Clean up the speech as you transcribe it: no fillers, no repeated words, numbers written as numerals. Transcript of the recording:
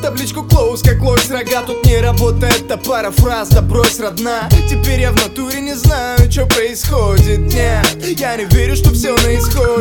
табличку close, как лось рога. Тут не работает та парафраз, да брось, родна. Теперь я в натуре не знаю, что происходит, нет. Я не верю, что все на исходе.